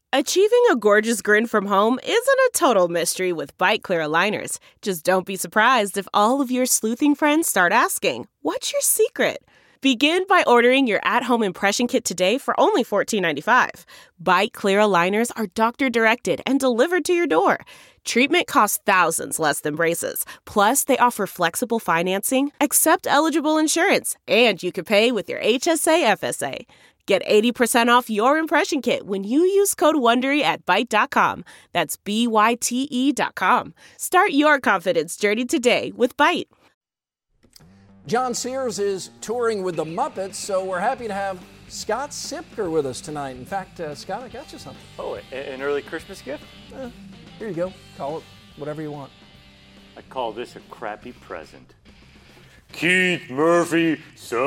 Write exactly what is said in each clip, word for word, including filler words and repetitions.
Achieving a gorgeous grin from home isn't a total mystery with Byte Clear aligners. Just don't be surprised if all of your sleuthing friends start asking, "What's your secret?" Begin by ordering your at-home impression kit today for only fourteen ninety-five. Byte Clear aligners are doctor-directed and delivered to your door. Treatment costs thousands less than braces. Plus, they offer flexible financing, accept eligible insurance, and you can pay with your H S A F S A. Get eighty percent off your impression kit when you use code WONDERY at Byte dot com. That's B Y T E dot com. Start your confidence journey today with Byte. John Sears is touring with the Muppets, so we're happy to have Scott Sipker with us tonight. In fact, uh, Scott, I got you something. Oh, an early Christmas gift? Uh, here you go. Call it whatever you want. I call this a crappy present. Keith Murphy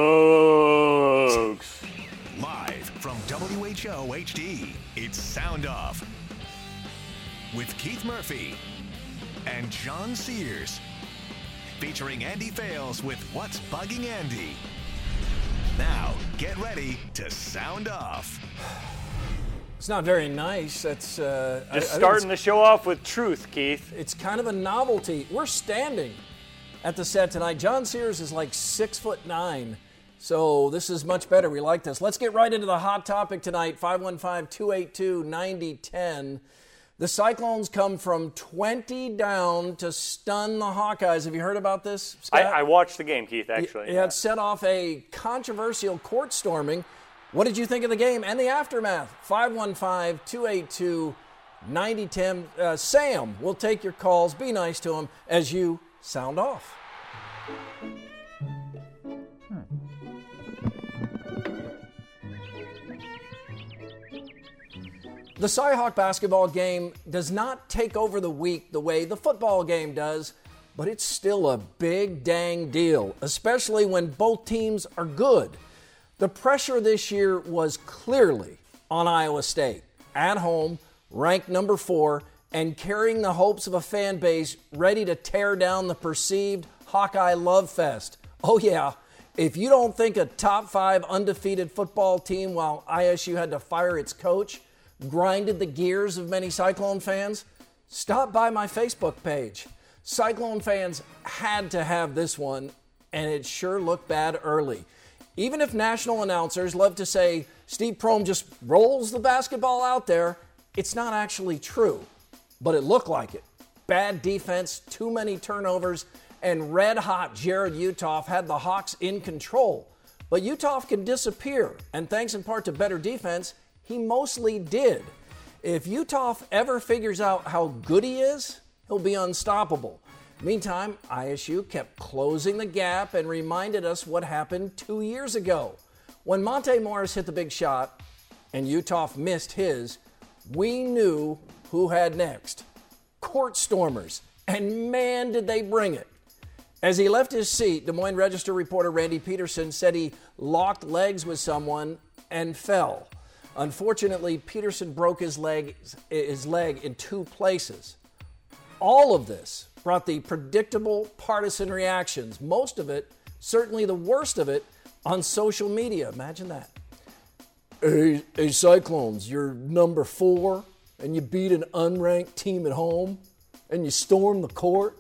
sucks. Live from W H O H D, it's Sound Off with Keith Murphy and John Sears, featuring Andy Fales with What's Bugging Andy. Now, get ready to sound off. It's not very nice. That's uh, Just I, I starting the show off with truth, Keith. It's kind of a novelty. We're standing at the set tonight. John Sears is like six foot nine. So this is much better. We like this. Let's get right into the hot topic tonight. five one five, two eight two, nine zero one zero. The Cyclones come from twenty down to stun the Hawkeyes. Have you heard about this, Scott? I, I watched the game, Keith, actually. It, it had set off a controversial court storming. What did you think of the game and the aftermath? five one five, two eight two, nine zero one zero. Uh, Sam, we'll take your calls. Be nice to him as you sound off. The Cyhawk basketball game does not take over the week the way the football game does, but it's still a big dang deal, especially when both teams are good. The pressure this year was clearly on Iowa State, at home, ranked number four, and carrying the hopes of a fan base ready to tear down the perceived Hawkeye love fest. Oh yeah, if you don't think a top five undefeated football team while I S U had to fire its coach grinded the gears of many Cyclone fans, stop by my Facebook page. Cyclone fans had to have this one, and it sure looked bad early. Even if national announcers love to say Steve Prohm just rolls the basketball out there, it's not actually true, but it looked like it. Bad defense, too many turnovers, and red-hot Jared Uthoff had the Hawks in control. But Uthoff can disappear, and thanks in part to better defense, he mostly did. If Uthoff ever figures out how good he is, he'll be unstoppable. Meantime, I S U kept closing the gap and reminded us what happened two years ago. When Monte Morris hit the big shot and Uthoff missed his, we knew who had next. Court stormers. And man, did they bring it. As he left his seat, Des Moines Register reporter Randy Peterson said he locked legs with someone and fell. Unfortunately, Peterson broke his leg, his leg in two places. All of this brought the predictable partisan reactions, most of it, certainly the worst of it, on social media. Imagine that. Hey, hey Cyclones, you're number four, and you beat an unranked team at home, and you storm the court?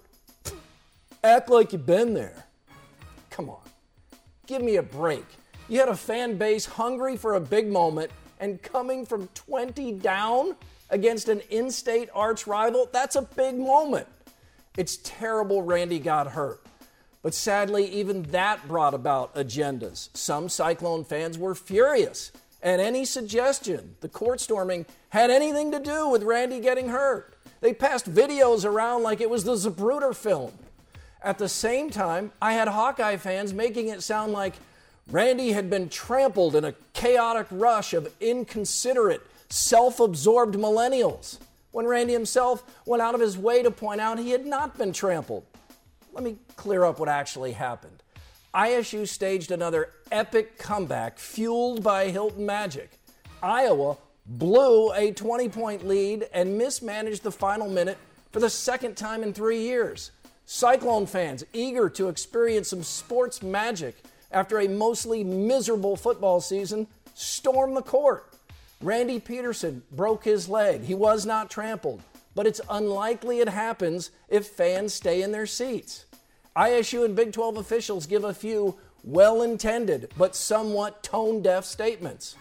Act like you've been there. Come on. Give me a break. You had a fan base hungry for a big moment, and coming from twenty down against an in-state arch rival, that's a big moment. It's terrible Randy got hurt. But sadly, even that brought about agendas. Some Cyclone fans were furious at any suggestion the court storming had anything to do with Randy getting hurt. They passed videos around like it was the Zapruder film. At the same time, I had Hawkeye fans making it sound like Randy had been trampled in a chaotic rush of inconsiderate, self-absorbed millennials, when Randy himself went out of his way to point out he had not been trampled. Let me clear up what actually happened. I S U staged another epic comeback fueled by Hilton Magic. Iowa blew a twenty-point lead and mismanaged the final minute for the second time in three years. Cyclone fans, eager to experience some sports magic after a mostly miserable football season, stormed the court. Randy Peterson broke his leg. He was not trampled, but it's unlikely it happens if fans stay in their seats. I S U and Big twelve officials give a few well-intended but somewhat tone-deaf statements.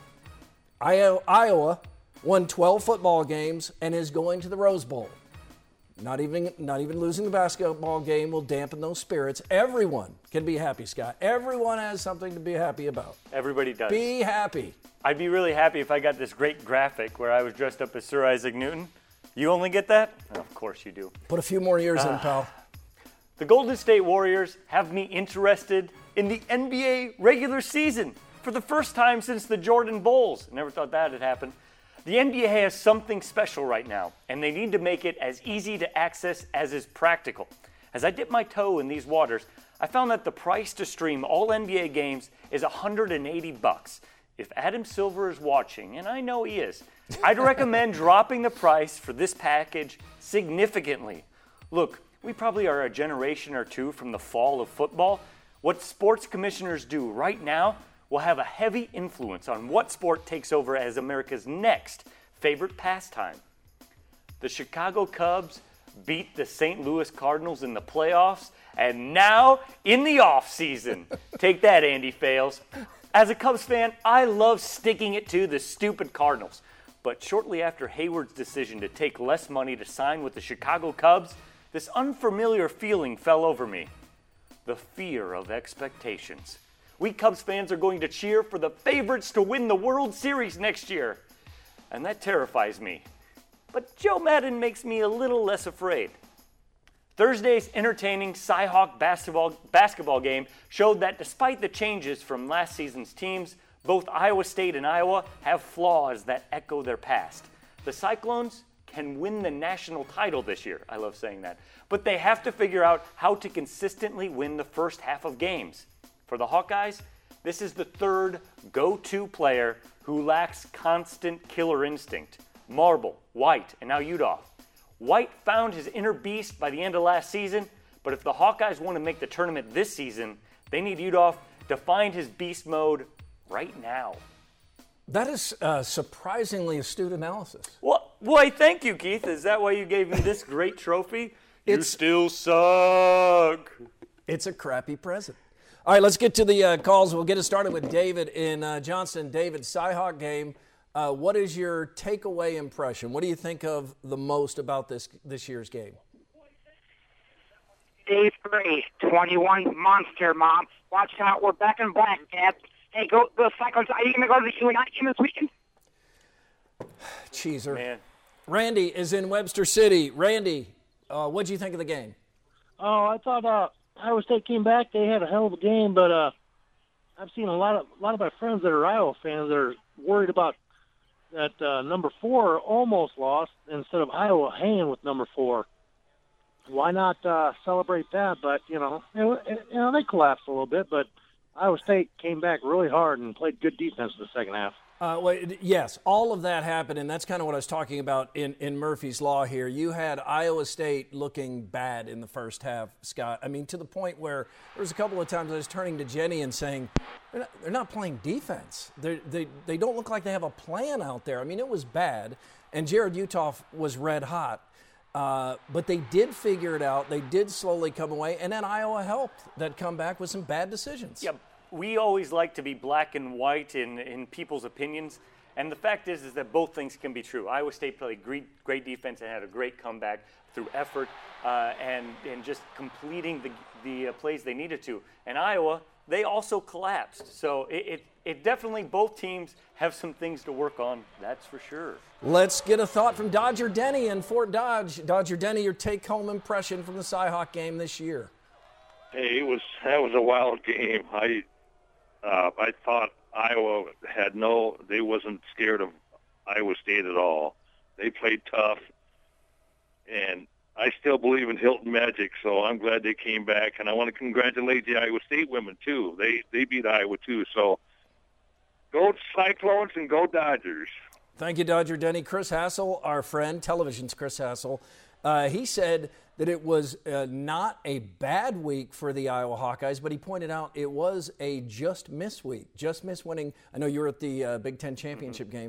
Iowa won twelve football games and is going to the Rose Bowl. Not even, not even losing the basketball game will dampen those spirits. Everyone can be happy, Scott. Everyone has something to be happy about. Everybody does. Be happy. I'd be really happy if I got this great graphic where I was dressed up as Sir Isaac Newton. You only get that? Oh, of course you do. Put a few more years uh, in, pal. The Golden State Warriors have me interested in the N B A regular season for the first time since the Jordan Bulls. Never thought that had happened. The N B A has something special right now, and they need to make it as easy to access as is practical. As I dip my toe in these waters, I found that the price to stream all N B A games is one hundred eighty bucks. If Adam Silver is watching, and I know he is, I'd recommend dropping the price for this package significantly. Look, we probably are a generation or two from the fall of football. What sports commissioners do right now will have a heavy influence on what sport takes over as America's next favorite pastime. The Chicago Cubs beat the Saint Louis Cardinals in the playoffs, and now in the offseason. Take that, Andy Fales. As a Cubs fan, I love sticking it to the stupid Cardinals. But shortly after Hayward's decision to take less money to sign with the Chicago Cubs, this unfamiliar feeling fell over me. The fear of expectations. We Cubs fans are going to cheer for the favorites to win the World Series next year. And that terrifies me. But Joe Madden makes me a little less afraid. Thursday's entertaining Cy-Hawk basketball, basketball game showed that despite the changes from last season's teams, both Iowa State and Iowa have flaws that echo their past. The Cyclones can win the national title this year. I love saying that. But they have to figure out how to consistently win the first half of games. For the Hawkeyes, this is the third go-to player who lacks constant killer instinct. Marble, White, and now Udall. White found his inner beast by the end of last season, but if the Hawkeyes want to make the tournament this season, they need Udall to find his beast mode right now. That is uh, surprisingly astute analysis. Well, why, thank you, Keith. Is that why you gave me this great trophy? You it's, still suck. It's a crappy present. All right, let's get to the uh, calls. We'll get it started with David in uh, Johnston. David, Cy-Hawk game. Uh, what is your takeaway impression? What do you think of the most about this this year's game? Dave Gray, twenty-one monster, Mom. Watch out, we're back in black, Dad. Hey, go the Cyclones. Are you going to go to the U N I game this weekend? Cheeser. Man. Randy is in Webster City. Randy, uh, what do you think of the game? Oh, I thought uh, Iowa State came back. They had a hell of a game, but uh, I've seen a lot of a lot of my friends that are Iowa fans that are worried about that uh, number four almost lost instead of Iowa hanging with number four. Why not uh, celebrate that? But, you know, it, you know, they collapsed a little bit, but Iowa State came back really hard and played good defense in the second half. Uh, well, yes, all of that happened, and that's kind of what I was talking about in, in Murphy's Law here. You had Iowa State looking bad in the first half, Scott. I mean, to the point where there was a couple of times I was turning to Jenny and saying, they're not, they're not playing defense. They're, they they don't look like they have a plan out there. I mean, it was bad, and Jared Uthoff was red hot. Uh, but they did figure it out. They did slowly come away, and then Iowa helped that comeback with some bad decisions. Yep. We always like to be black and white in, in people's opinions, and the fact is is that both things can be true. Iowa State played great, great defense and had a great comeback through effort uh, and, and just completing the, the uh, plays they needed to. And Iowa, they also collapsed. So it, it, it definitely, both teams have some things to work on, that's for sure. Let's get a thought from Dodger Denny in Fort Dodge. Dodger Denny, your take-home impression from the Cy-Hawk game this year. Hey, it was that was a wild game. I uh, I thought Iowa had no, they wasn't scared of Iowa State at all. They played tough, and I still believe in Hilton Magic, so I'm glad they came back. And I want to congratulate the Iowa State women too. They they beat Iowa too. So go Cyclones and go Dodgers. Thank you, Dodger Denny. Chris Hassel, our friend, television's Chris Hassel, uh, he said that it was uh, not a bad week for the Iowa Hawkeyes, but he pointed out it was a just miss week. Just miss winning. I know you were at the uh, Big Ten championship mm-hmm. game.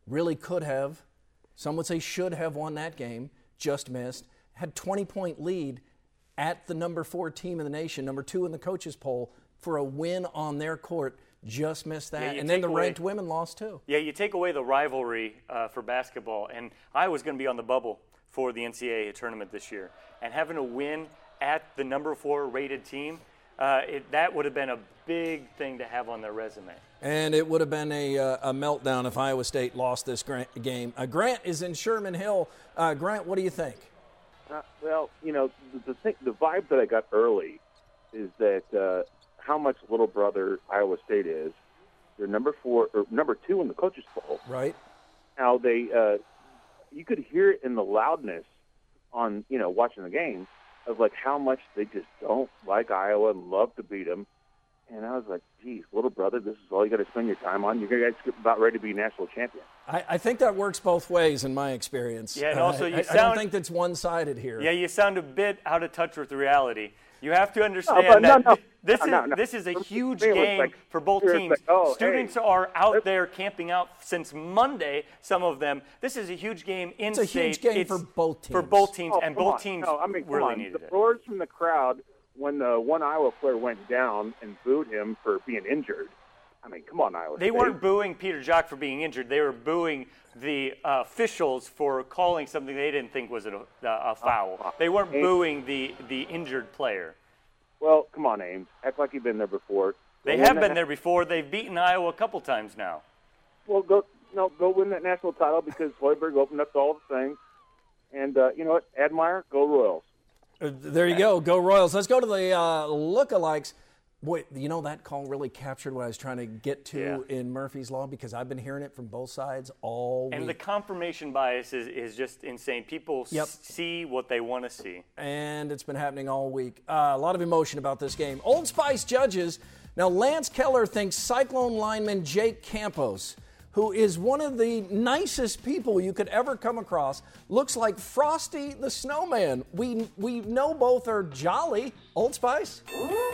really could have, some would say should have won that game, just missed, had twenty-point lead at the number four team in the nation, number two in the coaches poll, for a win on their court, just missed that. Yeah, and then the away, ranked women lost too. Yeah, you take away the rivalry uh, for basketball, and I was going to be on the bubble for the N C double A tournament this year, and having a win at the number four rated team, uh, it, that would have been a big thing to have on their resume. And it would have been a, uh, a meltdown if Iowa State lost this Grant game. Uh, Grant is in Sherman Hill. Uh, Grant, what do you think? Uh, well, you know, the, the, thing, the vibe that I got early is that uh, how much little brother Iowa State is. They're number four or number two in the coaches poll. Right. How they, uh, you could hear it in the loudness on, you know, watching the game of like how much they just don't like Iowa and love to beat them. And I was like, geez, little brother, this is all you got to spend your time on. You're guys about ready to be national champion. I, I think that works both ways in my experience. Yeah, and also you I, sound, I don't think that's one-sided here. Yeah, you sound a bit out of touch with reality. You have to understand no, that no, no. this no, is no, no. this is a huge Like, game for both teams. Like, oh, Students hey, are out there camping out since Monday, some of them. This is a huge game in It's a state. huge game it's for both teams. For both teams, oh, and come both on. teams no, I mean, come really on. needed the it. roars from the crowd when the one Iowa player went down and booed him for being injured. I mean, come on, Iowa They State. weren't booing Peter Jock for being injured. They were booing the uh, officials for calling something they didn't think was a, a foul. Uh, they weren't Ames, booing the, the injured player. Well, come on, Ames. Act like you've been there before. They Go have win been that- there before. They've beaten Iowa a couple times now. Well, go no, go win that national title because Hoiberg opened up all the things. And uh, you know what? Admire, go Royals. Uh, there you go. Go Royals. Let's go to the uh, lookalikes. Boy, you know, that call really captured what I was trying to get to Yeah. in Murphy's Law because I've been hearing it from both sides all And week. the confirmation bias is, is just insane. People Yep. s- see what they want to see. And it's been happening all week. Uh, a lot of emotion about this game. Old Spice judges. Now, Lance Keller thinks Cyclone lineman Jake Campos, who is one of the nicest people you could ever come across, looks like Frosty the Snowman. We we know both are jolly. Old Spice?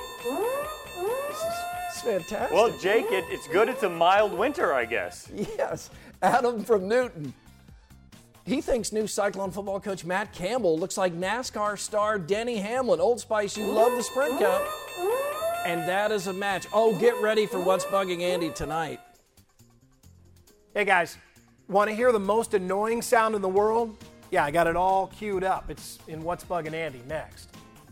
This is it's fantastic. Well, Jake, it, it's good it's a mild winter, I guess. Yes. Adam from Newton. He thinks new Cyclone football coach Matt Campbell looks like NASCAR star Denny Hamlin. Old Spice, you love the Sprint Cup. And that is a match. Oh, get ready for What's Bugging Andy tonight. Hey guys, want to hear the most annoying sound in the world? Yeah, I got it all queued up. It's in What's Bugging Andy next.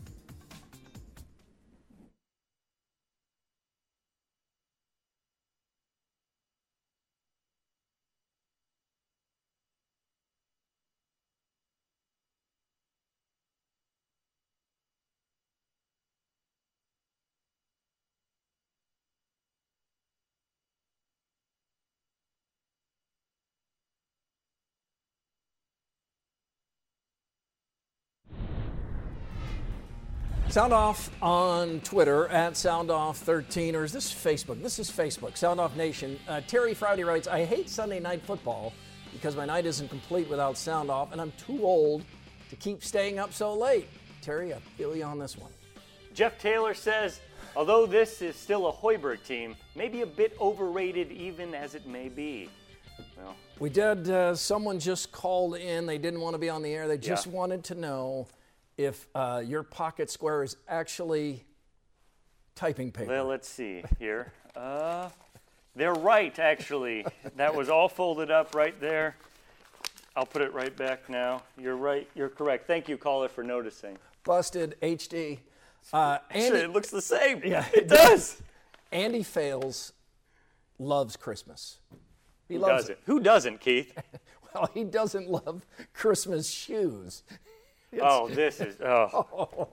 Sound Off on Twitter at Sound Off thirteen, or is this Facebook? This is Facebook, Sound Off Nation. Uh, Terry Friday writes, I hate Sunday night football because my night isn't complete without Sound Off, and I'm too old to keep staying up so late. Terry, I feel you on this one. Jeff Taylor says, although this is still a Hoiberg team, maybe a bit overrated even as it may be. Well, We did, uh, someone just called in. They didn't want to be on the air. They just Yeah. wanted to know if uh, your pocket square is actually typing paper. well, let's see here. Uh, they're right, actually. That was all folded up right there. I'll put it right back now. You're right. You're correct. Thank you, caller, for noticing. Busted H D. Uh, Actually, Andy, it looks the same. Yeah, it, it does. Andy Fales loves Christmas. He Who loves doesn't? it. Who doesn't, Keith? Well, he doesn't love Christmas shoes. Oh, this is oh,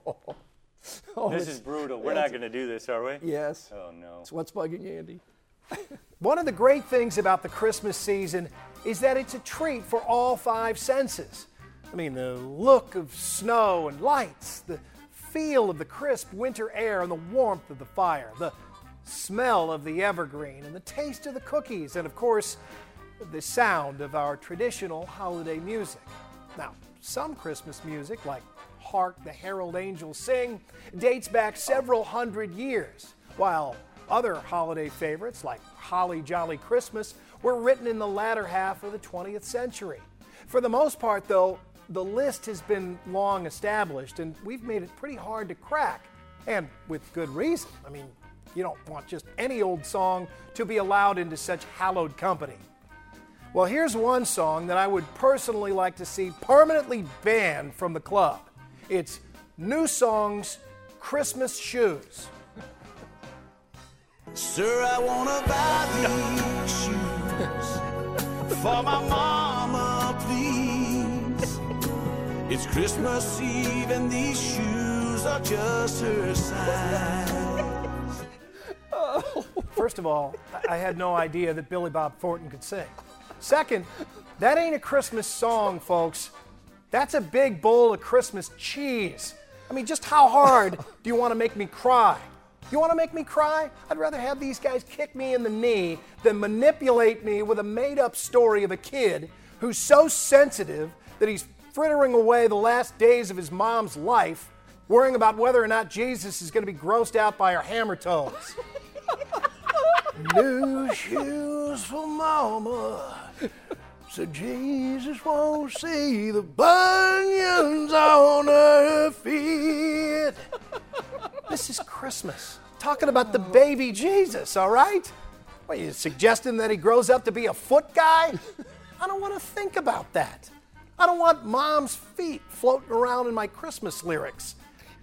Oh, this it's- is brutal. We're not going to do this, are we? Yes. Oh no. It's What's Bugging Andy. One of the great things about the Christmas season is that it's a treat for all five senses. I mean, the look of snow and lights, the feel of the crisp winter air and the warmth of the fire, the smell of the evergreen and the taste of the cookies, and of course, the sound of our traditional holiday music. Now, some Christmas music, like Hark the Herald Angels Sing, dates back several hundred years, while other holiday favorites, like Holly Jolly Christmas, were written in the latter half of the twentieth century. For the most part, though, the list has been long established, and we've made it pretty hard to crack, and with good reason. I mean, you don't want just any old song to be allowed into such hallowed company. Well, here's one song that I would personally like to see permanently banned from the club. It's New Song's Christmas Shoes. Sir, I want to buy these shoes for my mama, please. It's Christmas Eve and these shoes are just her size. First of all, I had no idea that Billy Bob Thornton could sing. Second, that ain't a Christmas song, folks. That's a big bowl of Christmas cheese. I mean, just how hard do you want to make me cry? You want to make me cry? I'd rather have these guys kick me in the knee than manipulate me with a made-up story of a kid who's so sensitive that he's frittering away the last days of his mom's life, worrying about whether or not Jesus is going to be grossed out by her hammer toes. New shoes for mama, so Jesus won't see the bunions on her feet. This is Christmas. Talking about the baby Jesus, all right? What, you suggesting that he grows up to be a foot guy? I don't want to think about that. I don't want mom's feet floating around in my Christmas lyrics.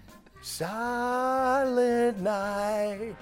Silent night.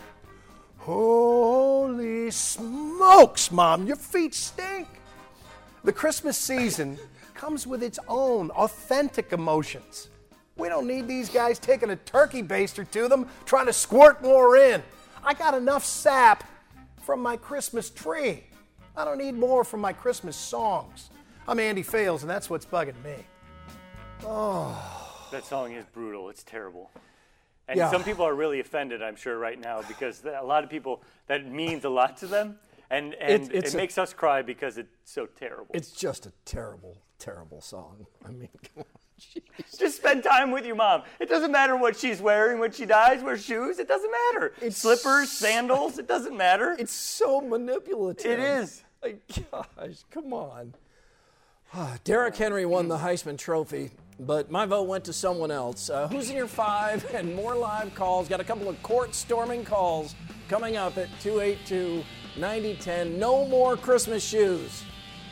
Holy smokes, Mom, your feet stink. The Christmas season comes with its own authentic emotions. We don't need these guys taking a turkey baster to them, trying to squirt more in. I got enough sap from my Christmas tree. I don't need more from my Christmas songs. I'm Andy Fales, and that's what's bugging me. Oh. That song is brutal. It's terrible. And Yeah. some people are really offended, I'm sure, right now, because a lot of people, that means a lot to them. And, and It- it's it a- makes us cry because it's so terrible. It's just a terrible, terrible song. I mean, come on. Jeez. Just spend time with your mom. It doesn't matter what she's wearing when she dies, wear shoes. It doesn't matter. It's Slippers, sandals, it doesn't matter. It's so manipulative. It is. Like, gosh, come on. Derrick Henry won the Heisman Trophy, but my vote went to someone else. Uh, who's in your five? And more live calls. Got a couple of court-storming calls coming up at two eight two, nine oh one oh. No more Christmas shoes.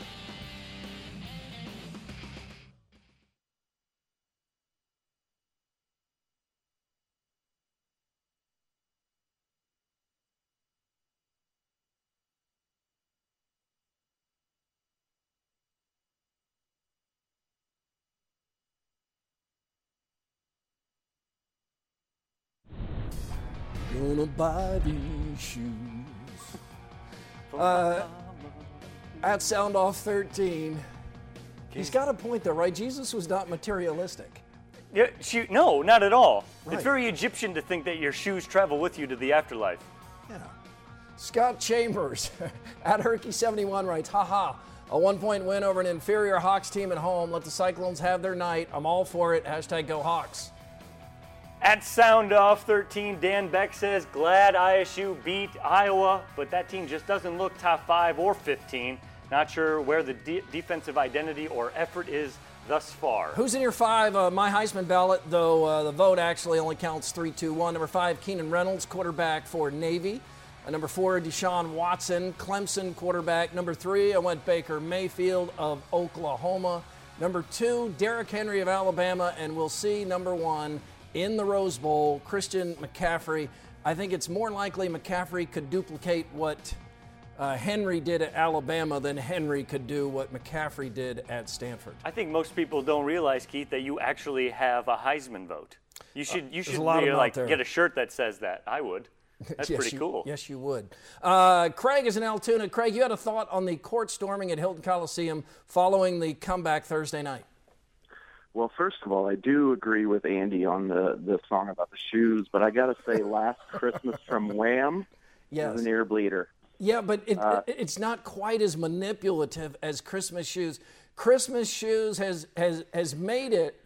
Gonna buy these shoes. Uh, at Sound Off thirteen, he's got a point there, right? Jesus was not materialistic. Yeah, shoot, no, not at all. Right. It's very Egyptian to think that your shoes travel with you to the afterlife. Yeah. Scott Chambers at Herky seventy-one writes, haha, a one-point win over an inferior Hawks team at home. Let the Cyclones have their night. I'm all for it. Hashtag go Hawks. At Sound Off thirteen, Dan Beck says, glad I S U beat Iowa, but that team just doesn't look top five or fifteen. Not sure where the de- defensive identity or effort is thus far. Who's in your five? Uh, my Heisman ballot, though uh, the vote actually only counts three two one. Number five, Keenan Reynolds, quarterback for Navy. Uh, number four, Deshaun Watson, Clemson quarterback. Number three, I went Baker Mayfield of Oklahoma. Number two, Derrick Henry of Alabama. And we'll see number one in the Rose Bowl, Christian McCaffrey. I think it's more likely McCaffrey could duplicate what uh, Henry did at Alabama than Henry could do what McCaffrey did at Stanford. I think most people don't realize, Keith, that you actually have a Heisman vote. You should you there's should a lot of really, them out like there. get a shirt that says that. I would. That's Yes, pretty you- cool. Yes, you would. Uh, Craig is in Altoona. Craig, you had a thought on the court storming at Hilton Coliseum following the comeback Thursday night. Well, first of all, I do agree with Andy on the, the song about the shoes, but I got to say Last Christmas from Wham Yes. is an ear bleeder. Yeah, but it, Uh, it, it's not quite as manipulative as Christmas shoes. Christmas shoes has has has made it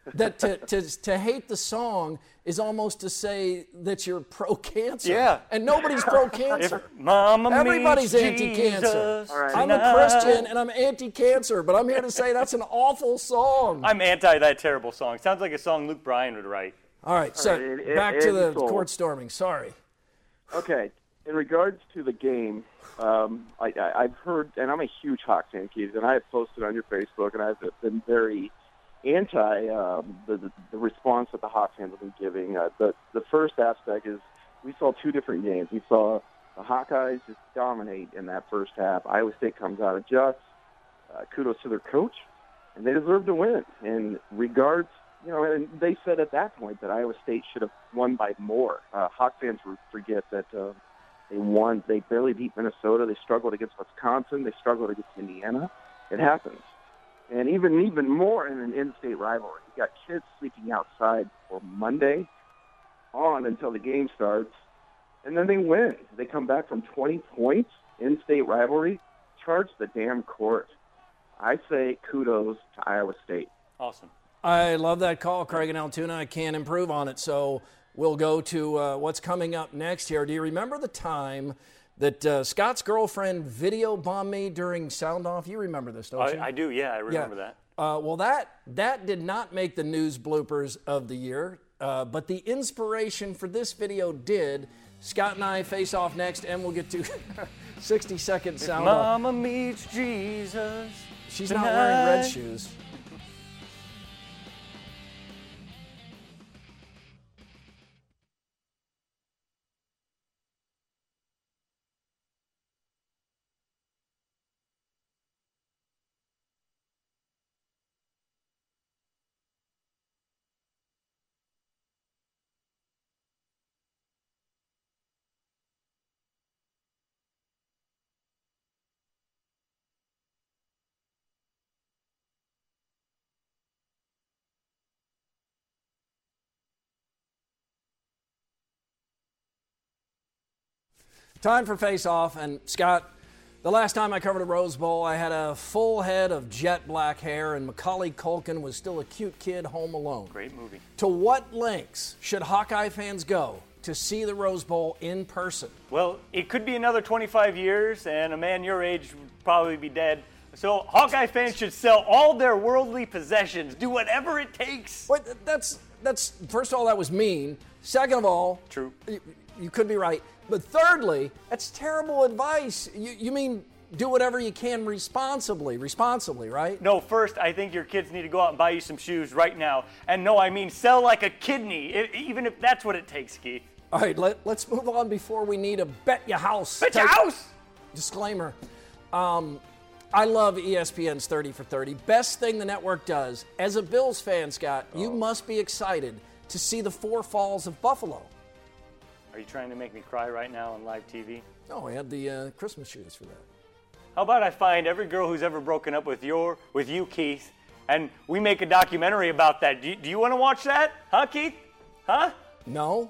that to, to, to hate the song is almost to say that you're pro-cancer. Yeah. And nobody's pro-cancer. If Mama Everybody's meets anti-cancer. Jesus right. I'm a tonight. Christian and I'm anti-cancer, but I'm here to say that's an awful song. I'm anti that terrible song. Sounds like a song Luke Bryan would write. All right, so All right, it- back it- to it the sold. court storming. Sorry. Okay, in regards to the game, um, I, I, I've heard, and I'm a huge Hawks fan, Keith, and I have posted on your Facebook, and I've been very anti um, the, the the response that the Hawks fans have been giving. Uh, the the first aspect is we saw two different games. We saw the Hawkeyes just dominate in that first half. Iowa State comes out of just. Uh, kudos to their coach, and they deserve to win. In regards, you know, and they said at that point that Iowa State should have won by more. Uh, Hawk fans forget that uh, they won. They barely beat Minnesota. They struggled against Wisconsin. They struggled against Indiana. It happens. And even even more in an in-state rivalry. You got kids sleeping outside for Monday on until the game starts, and then they win. They come back from twenty points, in-state rivalry, charge the damn court. I say kudos to Iowa State. Awesome. I love that call, Craig and Altoona. I can't improve on it, so we'll go to uh, what's coming up next here. Do you remember the time that uh, Scott's girlfriend video bombed me during Sound Off? You remember this, don't you? I, I do, yeah, I remember Yeah. that. Uh, well, that that did not make the news bloopers of the year, uh, but the inspiration for this video did. Scott and I face off next, and we'll get to sixty second Sound Off. Mama meets Jesus. She's not wearing red tonight. shoes. Time for Face Off, and Scott, the last time I covered a Rose Bowl, I had a full head of jet black hair, and Macaulay Culkin was still a cute kid home alone. Great movie. To what lengths should Hawkeye fans go to see the Rose Bowl in person? Well, it could be another twenty-five years, and a man your age would probably be dead. So Hawkeye fans should sell all their worldly possessions, do whatever it takes. Wait, that's that's first of all, that was mean. Second of all, true. You, you could be right. But thirdly, that's terrible advice. You, you mean do whatever you can responsibly, responsibly, right? No, first, I think your kids need to go out and buy you some shoes right now. And no, I mean sell like a kidney, i- even if that's what it takes, Keith. All right, let, let's move on before we need a bet your house. Bet your type house! Disclaimer. Um, I love E S P N's thirty for thirty. Best thing the network does. As a Bills fan, Scott, you must be excited to see the Four Falls of Buffalo. Are you trying to make me cry right now on live T V? No, I had the uh, Christmas shoes for that. How about I find every girl who's ever broken up with your, with you, Keith, and we make a documentary about that. Do you, do you want to watch that? Huh, Keith? Huh? No.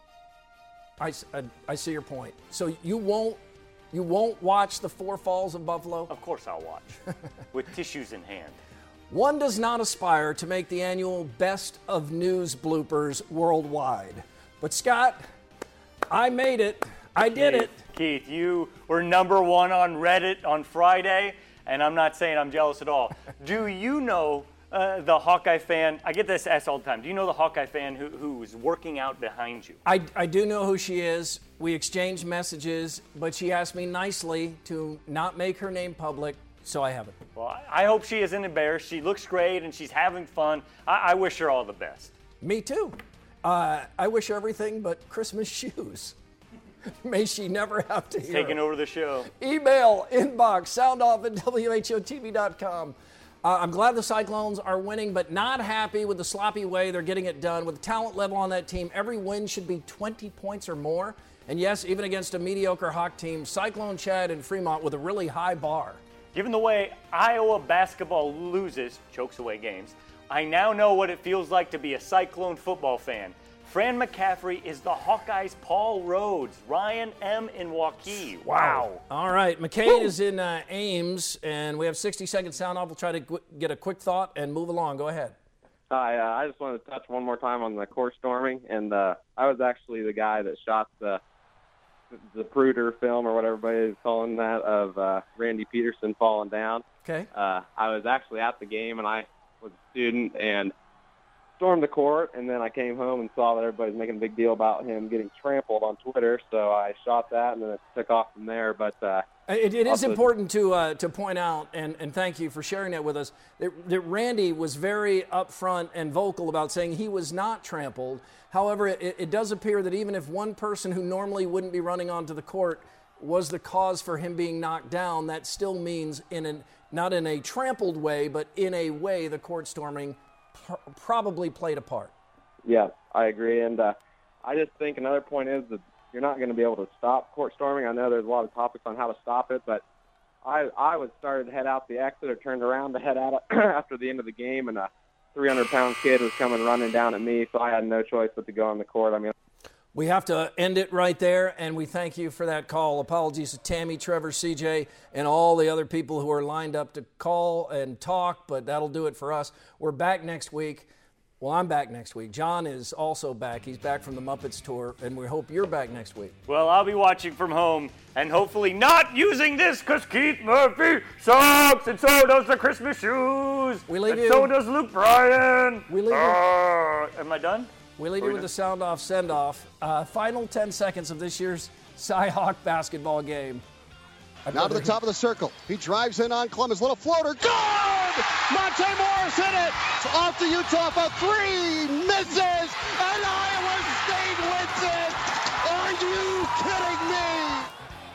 I, s- I- I see your point. So you won't you won't watch the Four Falls of Buffalo? Of course I'll watch. With tissues in hand. One does not aspire to make the annual Best of News bloopers worldwide. But Scott, I made it. I did Keith, it. Keith, you were number one on Reddit on Friday, and I'm not saying I'm jealous at all. Do you know uh, the Hawkeye fan? I get this asked all the time. Do you know the Hawkeye fan who, who's working out behind you? I, I do know who she is. We exchanged messages, but she asked me nicely to not make her name public, so I haven't. Well, I, I hope she isn't embarrassed. She looks great, and she's having fun. I, I wish her all the best. Me too. Uh, I wish her everything but Christmas shoes. May she never have to hear Taking it. over the show. Email, inbox, soundoff at W H O T V dot com. Uh, I'm glad the Cyclones are winning, but not happy with the sloppy way they're getting it done. With the talent level on that team, every win should be twenty points or more. And yes, even against a mediocre Hawk team, Cyclone Chad and Fremont with a really high bar. Given the way Iowa basketball loses, chokes away games, I now know what it feels like to be a Cyclone football fan. Fran McCaffrey is the Hawkeyes' Paul Rhodes, Ryan M. in Waukee. Wow. All right, McCain is in uh, Ames, and we have sixty seconds sound off. We'll try to qu- get a quick thought and move along. Go ahead. Hi, uh, I just wanted to touch one more time on the court storming, and uh, I was actually the guy that shot the the Zapruder film, or whatever everybody is calling that, of uh, Randy Peterson falling down. Okay. Uh, I was actually at the game, and I was a student, and stormed the court, and then I came home and saw that everybody's making a big deal about him getting trampled on Twitter, so I shot that, and then it took off from there. But uh, It, it is also, important to uh, to point out, and, and thank you for sharing that with us, that, that Randy was very upfront and vocal about saying he was not trampled. However, it, it does appear that even if one person who normally wouldn't be running onto the court was the cause for him being knocked down, that still means in an, not in a trampled way, but in a way the court storming pr- probably played a part. Yeah, I agree. And uh, I just think another point is that you're not going to be able to stop court storming. I know there's a lot of topics on how to stop it, but I I was started to head out the exit or turned around to head out after the end of the game, and a three hundred pound kid was coming running down at me, so I had no choice but to go on the court. I mean, we have to end it right there, and we thank you for that call. Apologies to Tammy, Trevor, C J, and all the other people who are lined up to call and talk, but that'll do it for us. We're back next week. Well, I'm back next week. John is also back. He's back from the Muppets tour, and we hope you're back next week. Well, I'll be watching from home and hopefully not using this because Keith Murphy sucks, and so does the Christmas shoes. We leave and you. so does Luke Bryan. We leave you. Uh, am I done? We leave you with the sound-off send-off. Uh, final ten seconds of this year's Cy-Hawk basketball game. Now to the top of the circle. He drives in on Columbus. Little floater. Good! Monte Morris hit it! Off to Utah for three. Misses! And Iowa State wins it! Are you kidding me?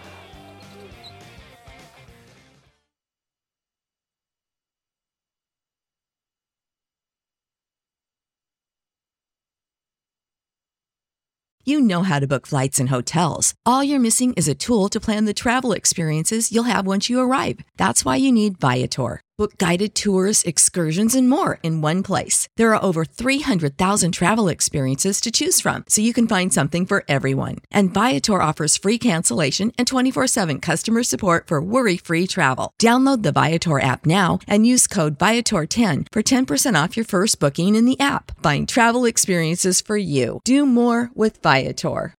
You know how to book flights and hotels. All you're missing is a tool to plan the travel experiences you'll have once you arrive. That's why you need Viator. Book guided tours, excursions, and more in one place. There are over three hundred thousand travel experiences to choose from, so you can find something for everyone. And Viator offers free cancellation and twenty-four seven customer support for worry-free travel. Download the Viator app now and use code Viator ten for ten percent off your first booking in the app. Find travel experiences for you. Do more with Viator.